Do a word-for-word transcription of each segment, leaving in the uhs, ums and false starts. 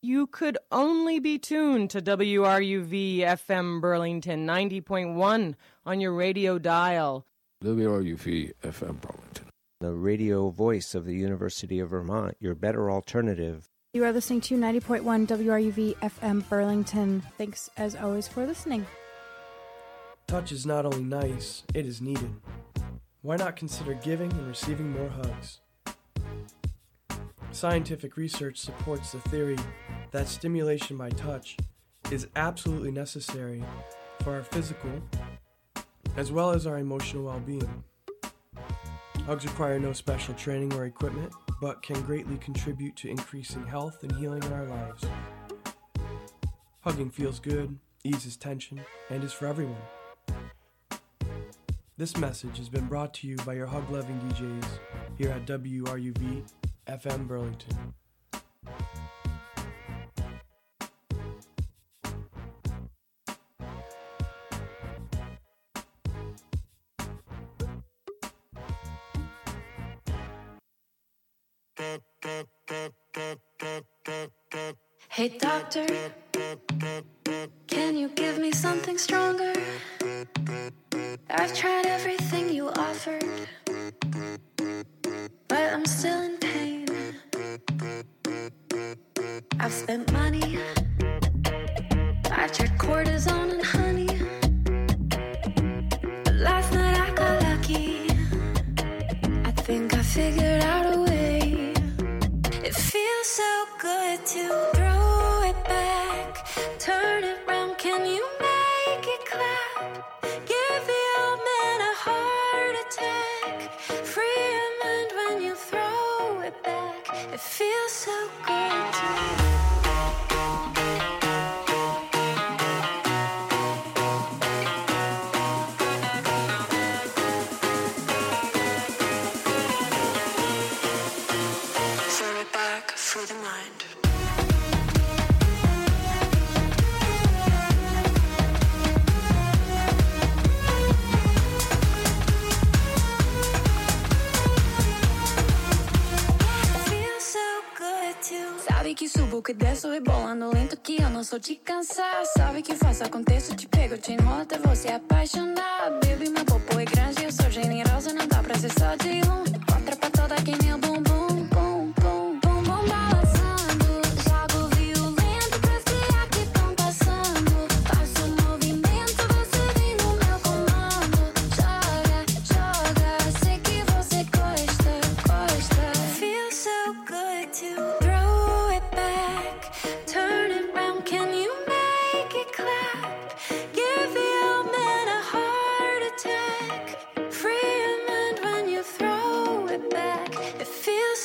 you could only be tuned to W R U V F M Burlington ninety point one on your radio dial. W R U V F M Burlington, the radio voice of the University of Vermont, your better alternative. You are listening to ninety point one W R U V F M Burlington. Thanks, as always, for listening. Touch is not only nice, it is needed. Why not consider giving and receiving more hugs? Scientific research supports the theory that stimulation by touch is absolutely necessary for our physical as well as our emotional well-being. Hugs require no special training or equipment, but can greatly contribute to increasing health and healing in our lives. Hugging feels good, eases tension, and is for everyone. This message has been brought to you by your hug-loving D Js here at W R U V F M Burlington. Hey doctor, can you give me something stronger? I've tried everything you offered, but I'm still in pain. I've spent money, I've tried cortisone and honey, but last night I got lucky. I think I figured out a way. It feels so good to throw it back, turn it round, can you make it clap? Give the old man a heart attack, free your mind when you throw it back. It feels so good to throw it back through the mind. Sabe que subo, que desço e bolando lento que eu não sou de cansar. Sabe que faço, aconteço, te pego, te enrolo até você apaixonar. Baby, meu popo é grande, eu sou generosa, não dá pra ser só de um. Outra pra toda que meu bumbum, bum, bum, bum, bum, balançando. Jogo violento pra esfriar que tão passando. Faço movimento, você vem no meu comando. Joga, joga, sei que você gosta, gosta. Feels so good to throw it back, turn it round, can you make it clap? Give the old man a heart attack, free your mind when you throw it back. It feels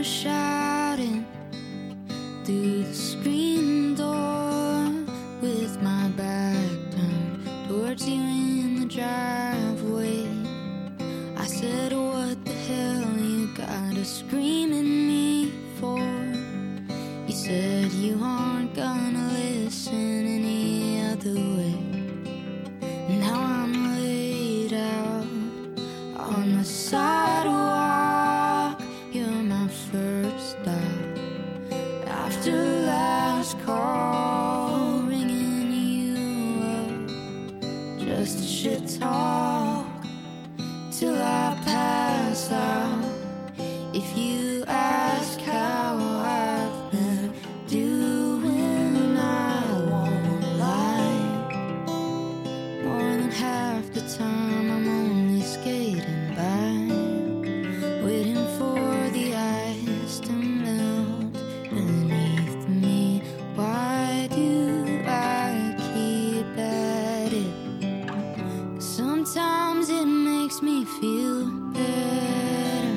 shouting through the screen door with my back turned towards you in the driveway. I said, what the hell you gotta scream at me for? You said you aren't gonna listen any other way. Now I'm laid out on the sidewalk. You're my first stop after last call, ringing you up just to shit talk till I pass out. If you ask how I've been doing, I won't lie. More than half the time I'm only skating by, waiting for the ice to melt beneath me. Why do I keep at it? 'Cause sometimes it makes me feel better.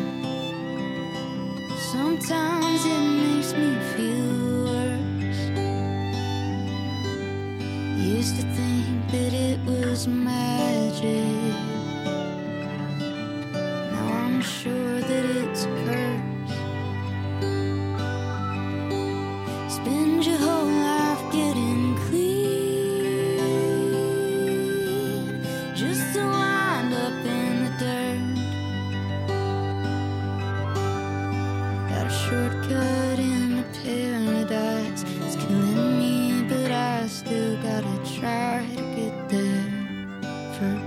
Sometimes it makes me feel worse. Used to think that it was magic. Now I'm sure that it's a curse. Spend your whole life getting clean just to wind up in the dirt. Got a shortcut into paradise. It's killing me, but I still gotta try to get there first.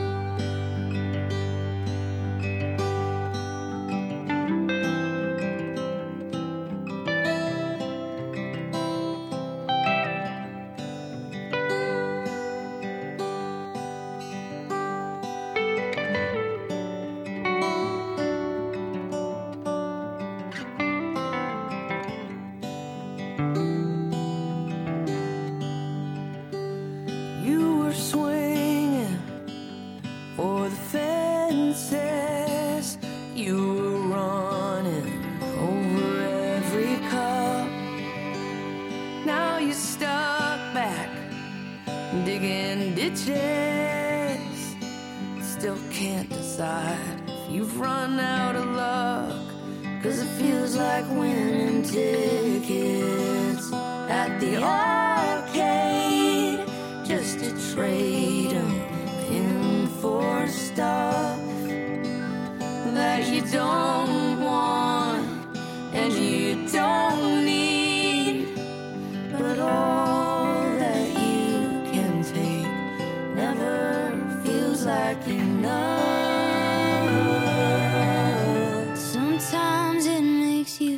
You were swinging for the fences. You were running over every cup. Now you're stuck back digging ditches. Still can't decide if you've run out of luck. 'Cause it feels like winning tickets at the arcade, just to trade 'em in for stuff that you don't want and you